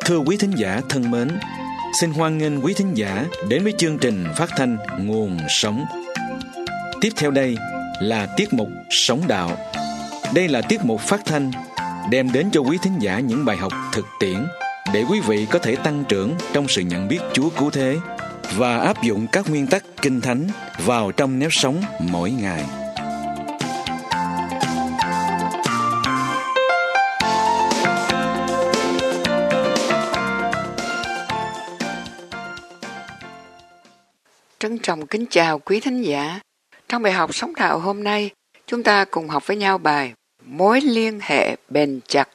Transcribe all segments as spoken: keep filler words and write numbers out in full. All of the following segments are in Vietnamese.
Thưa quý thính giả thân mến, xin hoan nghênh quý thính giả đến với chương trình phát thanh Nguồn Sống. Tiếp theo đây là tiết mục Sống Đạo. Đây là tiết mục phát thanh đem đến cho quý thính giả những bài học thực tiễn để quý vị có thể tăng trưởng trong sự nhận biết Chúa cứu thế và áp dụng các nguyên tắc Kinh Thánh vào trong nếp sống mỗi ngày. Trân trọng kính chào quý thính giả. Trong bài học Sống Đạo hôm nay, chúng ta cùng học với nhau bài Mối liên hệ bền chặt.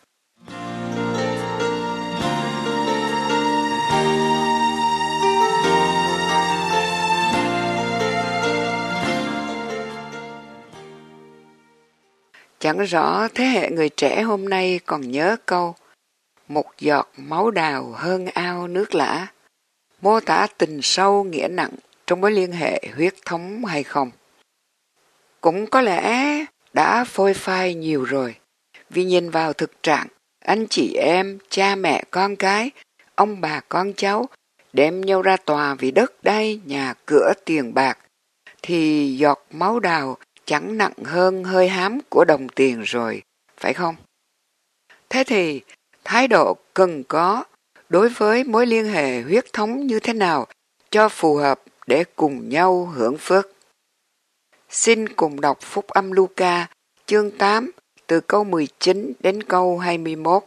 Chẳng rõ thế hệ người trẻ hôm nay còn nhớ câu một giọt máu đào hơn ao nước lã, mô tả tình sâu nghĩa nặng trong mối liên hệ huyết thống hay không? Cũng có lẽ đã phôi phai nhiều rồi, vì nhìn vào thực trạng, anh chị em, cha mẹ con cái, ông bà con cháu đem nhau ra tòa vì đất đai, nhà cửa, tiền bạc, thì giọt máu đào chẳng nặng hơn hơi hám của đồng tiền rồi, phải không? Thế thì thái độ cần có đối với mối liên hệ huyết thống như thế nào cho phù hợp để cùng nhau hưởng phước? Xin cùng đọc Phúc âm Luca chương tám từ câu mười chín đến câu hai mươi mốt.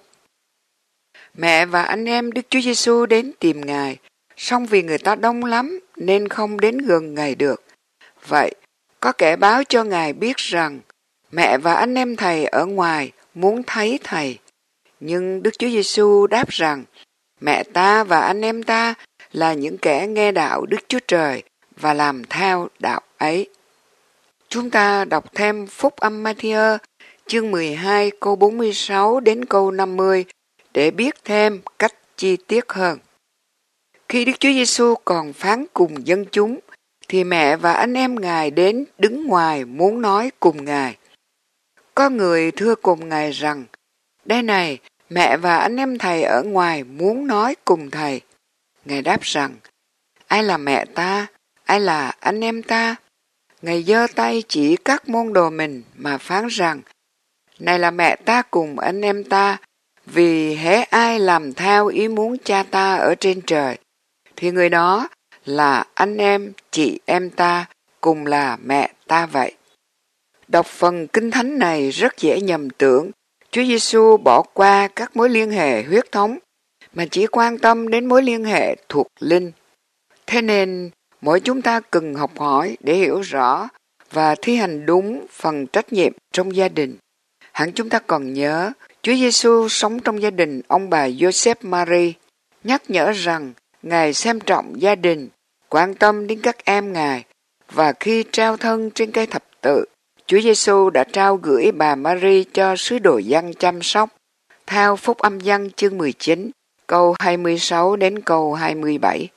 Mẹ và anh em Đức Chúa Giêsu đến tìm Ngài, song vì người ta đông lắm nên không đến gần Ngài được. Vậy, có kẻ báo cho Ngài biết rằng mẹ và anh em Thầy ở ngoài muốn thấy Thầy. Nhưng Đức Chúa Giêsu đáp rằng mẹ ta và anh em ta là những kẻ nghe đạo Đức Chúa Trời và làm theo đạo ấy. Chúng ta đọc thêm Phúc âm Ma-thi-ơ chương mười hai câu bốn mươi sáu đến câu năm mươi để biết thêm cách chi tiết hơn. Khi Đức Chúa Giêsu còn phán cùng dân chúng, thì mẹ và anh em Ngài đến đứng ngoài muốn nói cùng Ngài. Có người thưa cùng Ngài rằng, đây này, mẹ và anh em Thầy ở ngoài muốn nói cùng Thầy. Ngài đáp rằng, ai là mẹ ta, ai là anh em ta? Ngài giơ tay chỉ các môn đồ mình mà phán rằng, này là mẹ ta cùng anh em ta, vì hễ ai làm theo ý muốn cha ta ở trên trời, thì người đó là anh em, chị em ta, cùng là mẹ ta vậy. Đọc phần Kinh Thánh này rất dễ nhầm tưởng Chúa Giêsu bỏ qua các mối liên hệ huyết thống, mà chỉ quan tâm đến mối liên hệ thuộc linh. Thế nên, mỗi chúng ta cần học hỏi để hiểu rõ và thi hành đúng phần trách nhiệm trong gia đình. Hẳn chúng ta còn nhớ, Chúa Giêsu sống trong gia đình ông bà Joseph Marie, nhắc nhở rằng Ngài xem trọng gia đình, quan tâm đến các em Ngài, và khi trao thân trên cây thập tự, Chúa Giêsu đã trao gửi bà Marie cho sứ đồ Giăng chăm sóc, theo Phúc âm Giăng chương mười chín, câu hai mươi sáu đến câu hai mươi bảy.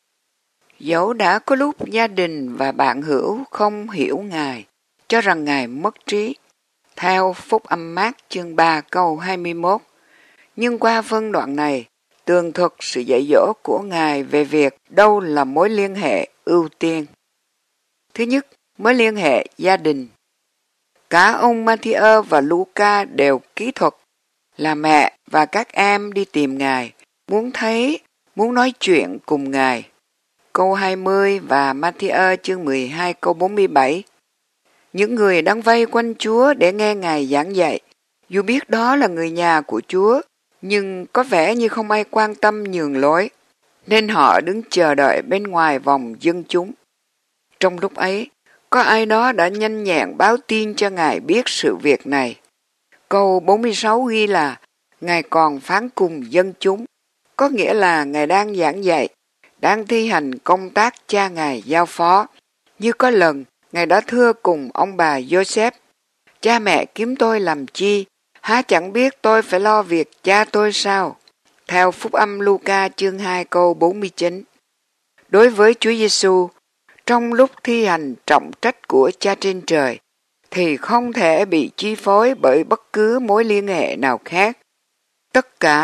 Dẫu đã có lúc gia đình và bạn hữu không hiểu Ngài, cho rằng Ngài mất trí, theo Phúc âm Mác chương ba câu hai mươi mốt, nhưng qua phân đoạn này, tường thuật sự dạy dỗ của Ngài về việc đâu là mối liên hệ ưu tiên. Thứ nhất, mối liên hệ gia đình. Cả ông Ma-thi-ơ và Luca đều kỹ thuật là mẹ và các em đi tìm Ngài, muốn thấy, muốn nói chuyện cùng Ngài. Câu hai mươi và Ma-thi-ơ chương mười hai câu bốn mươi bảy. Những người đang vây quanh Chúa để nghe Ngài giảng dạy, dù biết đó là người nhà của Chúa, nhưng có vẻ như không ai quan tâm nhường lối, nên họ đứng chờ đợi bên ngoài vòng dân chúng. Trong lúc ấy, có ai đó đã nhanh nhẹn báo tin cho Ngài biết sự việc này. Câu bốn mươi sáu ghi là Ngài còn phán cùng dân chúng, có nghĩa là Ngài đang giảng dạy, đang thi hành công tác cha Ngài giao phó. Như có lần, Ngài đã thưa cùng ông bà Joseph, cha mẹ kiếm tôi làm chi, há chẳng biết tôi phải lo việc cha tôi sao? Theo Phúc âm Luca chương hai câu bốn mươi chín. Đối với Chúa Giêsu, trong lúc thi hành trọng trách của cha trên trời, thì không thể bị chi phối bởi bất cứ mối liên hệ nào khác. Tất cả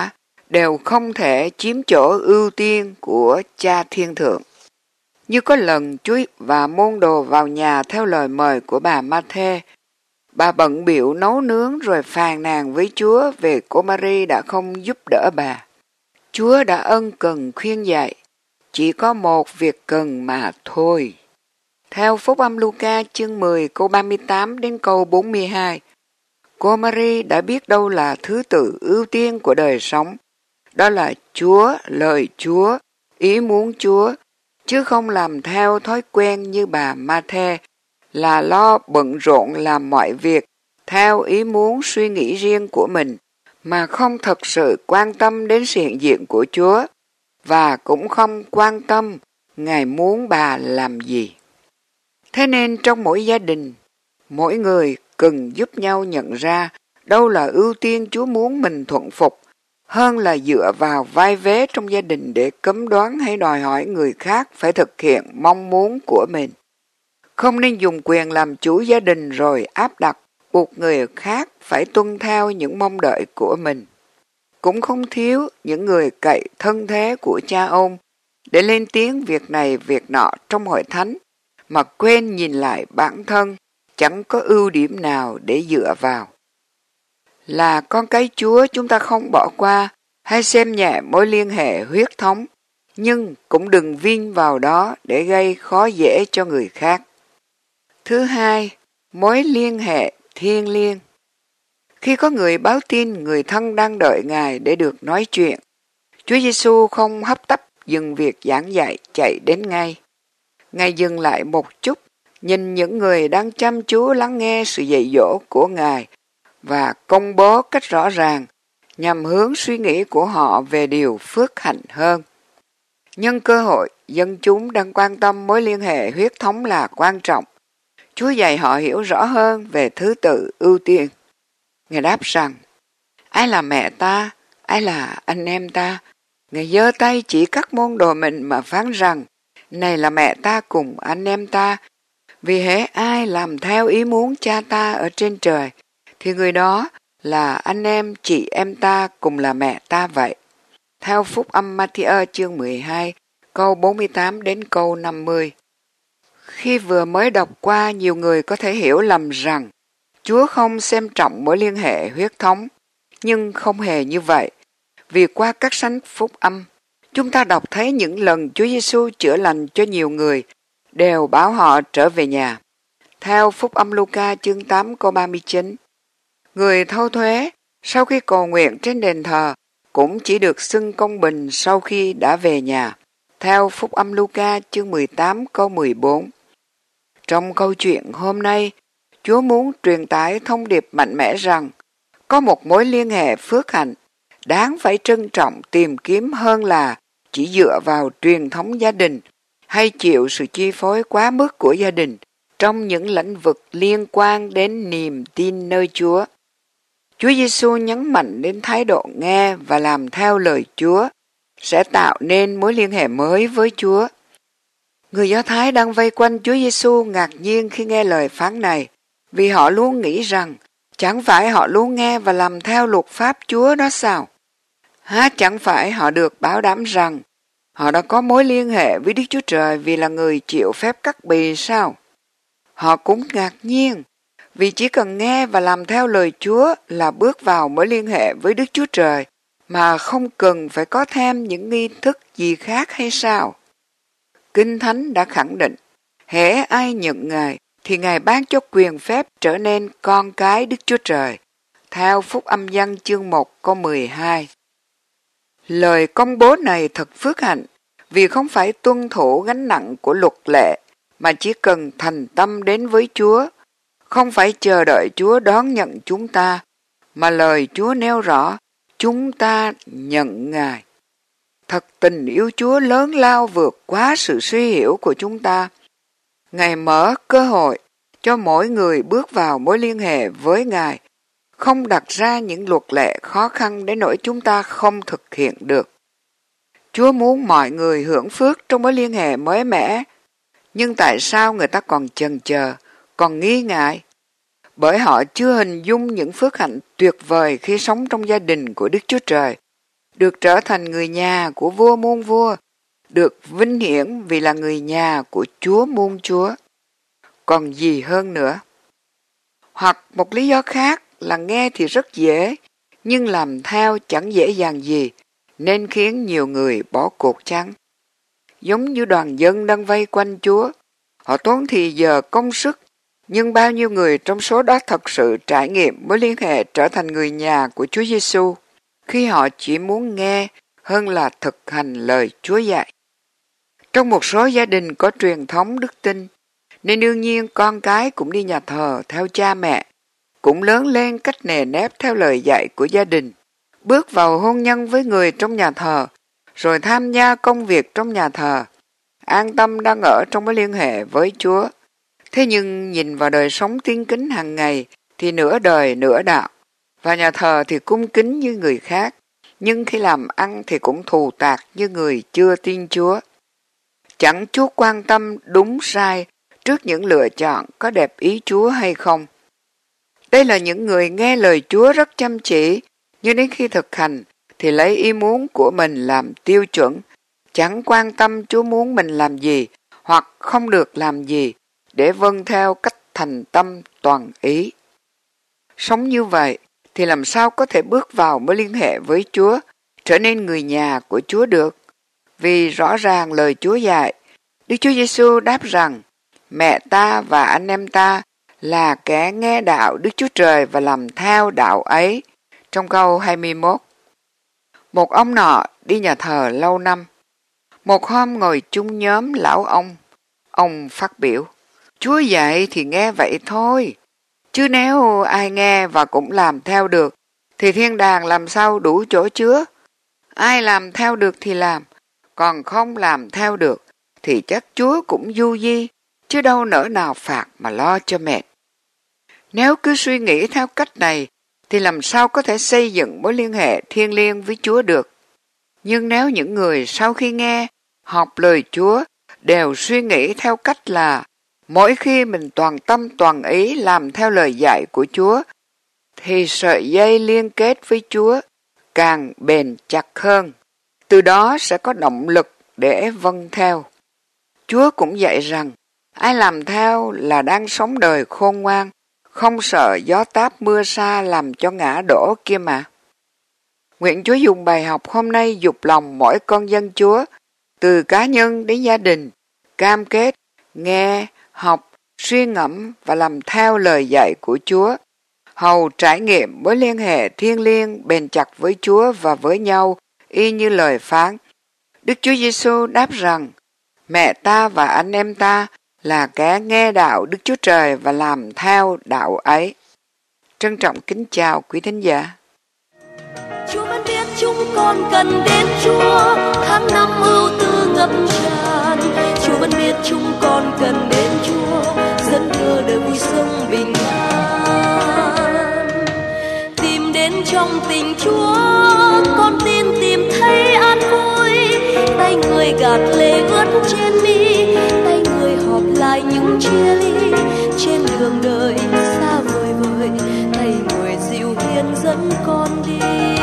đều không thể chiếm chỗ ưu tiên của Cha Thiên Thượng. Như có lần Chúa và môn đồ vào nhà theo lời mời của bà Ma-thê, bà bận bịu nấu nướng rồi phàn nàn với Chúa về cô Ma-ri đã không giúp đỡ bà. Chúa đã ân cần khuyên dạy, chỉ có một việc cần mà thôi. Theo Phúc âm Luca chương mười câu ba mươi tám đến câu bốn mươi hai, cô Ma-ri đã biết đâu là thứ tự ưu tiên của đời sống. Đó là Chúa, lời Chúa, ý muốn Chúa, chứ không làm theo thói quen như bà Ma-thê, là lo bận rộn làm mọi việc theo ý muốn suy nghĩ riêng của mình, mà không thật sự quan tâm đến sự hiện diện của Chúa, và cũng không quan tâm Ngài muốn bà làm gì. Thế nên trong mỗi gia đình, mỗi người cần giúp nhau nhận ra đâu là ưu tiên Chúa muốn mình thuận phục, hơn là dựa vào vai vế trong gia đình để cấm đoán hay đòi hỏi người khác phải thực hiện mong muốn của mình. Không nên dùng quyền làm chủ gia đình rồi áp đặt, buộc người khác phải tuân theo những mong đợi của mình. Cũng không thiếu những người cậy thân thế của cha ông để lên tiếng việc này việc nọ trong hội thánh, mà quên nhìn lại bản thân chẳng có ưu điểm nào để dựa vào. Là con cái Chúa, chúng ta không bỏ qua hay xem nhẹ mối liên hệ huyết thống, nhưng cũng đừng vin vào đó để gây khó dễ cho người khác. Thứ hai, mối liên hệ thiêng liêng. Khi có người báo tin người thân đang đợi Ngài để được nói chuyện, Chúa Giêsu không hấp tấp dừng việc giảng dạy chạy đến ngay. Ngài dừng lại một chút, nhìn những người đang chăm chú lắng nghe sự dạy dỗ của Ngài và công bố cách rõ ràng nhằm hướng suy nghĩ của họ về điều phước hạnh hơn. Nhân cơ hội, dân chúng đang quan tâm mối liên hệ huyết thống là quan trọng. Chúa dạy họ hiểu rõ hơn về thứ tự ưu tiên. Ngài đáp rằng, ai là mẹ ta, ai là anh em ta? Ngài giơ tay chỉ các môn đồ mình mà phán rằng, này là mẹ ta cùng anh em ta. Vì hễ ai làm theo ý muốn cha ta ở trên trời, thì người đó là anh em chị em ta cùng là mẹ ta vậy. Theo Phúc âm Ma-thi-ơ chương mười hai, câu bốn mươi tám đến câu năm mươi. Khi vừa mới đọc qua, nhiều người có thể hiểu lầm rằng Chúa không xem trọng mối liên hệ huyết thống, nhưng không hề như vậy. Vì qua các sách Phúc âm, chúng ta đọc thấy những lần Chúa Giêsu chữa lành cho nhiều người, đều bảo họ trở về nhà. Theo Phúc âm Luca chương tám câu ba mươi chín, người thâu thuế sau khi cầu nguyện trên đền thờ cũng chỉ được xưng công bình sau khi đã về nhà. Theo Phúc âm Luca chương mười tám câu mười bốn. Trong câu chuyện hôm nay, Chúa muốn truyền tải thông điệp mạnh mẽ rằng có một mối liên hệ phước hạnh đáng phải trân trọng tìm kiếm hơn là chỉ dựa vào truyền thống gia đình hay chịu sự chi phối quá mức của gia đình trong những lĩnh vực liên quan đến niềm tin nơi Chúa. Chúa Giêsu nhấn mạnh đến thái độ nghe và làm theo lời Chúa sẽ tạo nên mối liên hệ mới với Chúa. Người Do Thái đang vây quanh Chúa Giêsu ngạc nhiên khi nghe lời phán này, vì họ luôn nghĩ rằng chẳng phải họ luôn nghe và làm theo luật pháp Chúa đó sao? Há chẳng phải họ được bảo đảm rằng họ đã có mối liên hệ với Đức Chúa Trời vì là người chịu phép cắt bì sao? Họ cũng ngạc nhiên vì chỉ cần nghe và làm theo lời Chúa là bước vào mối liên hệ với Đức Chúa Trời mà không cần phải có thêm những nghi thức gì khác hay sao? Kinh Thánh đã khẳng định, hễ ai nhận Ngài thì Ngài ban cho quyền phép trở nên con cái Đức Chúa Trời. Theo Phúc âm Giăng chương một câu mười hai. Lời công bố này thật phước hạnh vì không phải tuân thủ gánh nặng của luật lệ mà chỉ cần thành tâm đến với Chúa, không phải chờ đợi Chúa đón nhận chúng ta, mà lời Chúa nêu rõ chúng ta nhận Ngài. Thật tình yêu Chúa lớn lao vượt quá sự suy hiểu của chúng ta. Ngài mở cơ hội cho mỗi người bước vào mối liên hệ với Ngài, không đặt ra những luật lệ khó khăn đến nỗi chúng ta không thực hiện được. Chúa muốn mọi người hưởng phước trong mối liên hệ mới mẻ, nhưng tại sao người ta còn chần chờ, còn nghi ngại? Bởi họ chưa hình dung những phước hạnh tuyệt vời khi sống trong gia đình của Đức Chúa Trời, được trở thành người nhà của vua muôn vua, được vinh hiển vì là người nhà của Chúa muôn Chúa. Còn gì hơn nữa? Hoặc một lý do khác là nghe thì rất dễ, nhưng làm theo chẳng dễ dàng gì, nên khiến nhiều người bỏ cuộc chăng? Giống như đoàn dân đang vây quanh Chúa, họ tốn thì giờ công sức, nhưng bao nhiêu người trong số đó thật sự trải nghiệm mối liên hệ trở thành người nhà của Chúa Giêsu khi họ chỉ muốn nghe hơn là thực hành lời Chúa dạy. Trong một số gia đình có truyền thống đức tin, nên đương nhiên con cái cũng đi nhà thờ theo cha mẹ, cũng lớn lên cách nề nếp theo lời dạy của gia đình, bước vào hôn nhân với người trong nhà thờ, rồi tham gia công việc trong nhà thờ, an tâm đang ở trong mối liên hệ với Chúa. Thế nhưng nhìn vào đời sống tín kính hàng ngày thì nửa đời nửa đạo, và nhà thờ thì cung kính như người khác, nhưng khi làm ăn thì cũng thù tạc như người chưa tin Chúa. Chẳng chút quan tâm đúng sai trước những lựa chọn có đẹp ý Chúa hay không. Đây là những người nghe lời Chúa rất chăm chỉ, nhưng đến khi thực hành thì lấy ý muốn của mình làm tiêu chuẩn, chẳng quan tâm Chúa muốn mình làm gì hoặc không được làm gì để vâng theo cách thành tâm toàn ý. Sống như vậy thì làm sao có thể bước vào mối liên hệ với Chúa, trở nên người nhà của Chúa được? Vì rõ ràng lời Chúa dạy, Đức Chúa Giêsu đáp rằng, mẹ ta và anh em ta là kẻ nghe đạo Đức Chúa Trời và làm theo đạo ấy, trong câu hai mươi mốt. Một ông nọ đi nhà thờ lâu năm. Một hôm ngồi chung nhóm lão ông, ông phát biểu, Chúa dạy thì nghe vậy thôi, chứ nếu ai nghe và cũng làm theo được, thì thiên đàng làm sao đủ chỗ chứa? Ai làm theo được thì làm, còn không làm theo được, thì chắc Chúa cũng du di, chứ đâu nỡ nào phạt mà lo cho mệt. Nếu cứ suy nghĩ theo cách này, thì làm sao có thể xây dựng mối liên hệ thiêng liêng với Chúa được? Nhưng nếu những người sau khi nghe, học lời Chúa, đều suy nghĩ theo cách là mỗi khi mình toàn tâm toàn ý làm theo lời dạy của Chúa, thì sợi dây liên kết với Chúa càng bền chặt hơn. Từ đó sẽ có động lực để vâng theo. Chúa cũng dạy rằng, ai làm theo là đang sống đời khôn ngoan, không sợ gió táp mưa sa làm cho ngã đổ kia mà. Nguyện Chúa dùng bài học hôm nay dục lòng mỗi con dân Chúa, từ cá nhân đến gia đình, cam kết, nghe, học, suy ngẫm và làm theo lời dạy của Chúa, hầu trải nghiệm mối liên hệ thiêng liêng bền chặt với Chúa và với nhau, y như lời phán. Đức Chúa Giêsu đáp rằng, mẹ ta và anh em ta là kẻ nghe đạo Đức Chúa Trời và làm theo đạo ấy. Trân trọng kính chào quý thính giả. Chúa vẫn biết chúng con cần đến Chúa, tháng năm ưu tư ngập tràn. Chúa vẫn biết chúng con cần đến Chúa, dẫn đưa đời vui sống bình an. Tìm đến trong tình Chúa, con tin tìm thấy an vui. Tay người gạt lệ ướt trên mi, tay người họp lại những chia ly. Trên đường đời xa vời vời, tay người dịu hiền dẫn con đi.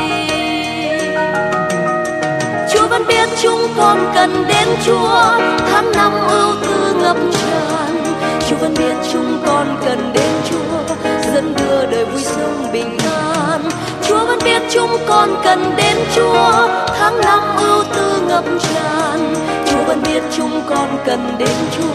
Chúa vẫn biết chúng con cần đến Chúa, tháng năm ưu tư ngập tràn. Chúa vẫn biết chúng con cần đến Chúa, dẫn đưa đời vui sống bình an. Chúa vẫn biết chúng con cần đến Chúa, tháng năm ưu tư ngập tràn. Chúa vẫn biết chúng con cần đến Chúa,